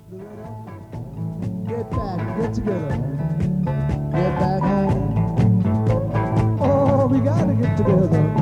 Get back, get together. Get back home. Oh, we gotta get together.